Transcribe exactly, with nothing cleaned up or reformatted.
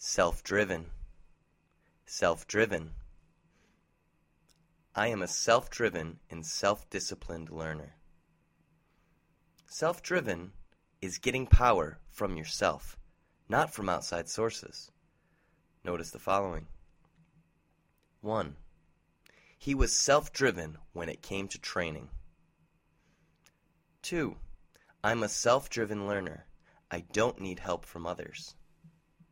Self-driven. Self-driven. I am a self-driven and self-disciplined learner. Self-driven is getting power from yourself, not from outside sources. Notice the following. one. He was self-driven when it came to training. two. I'm a self-driven learner. I don't need help from others.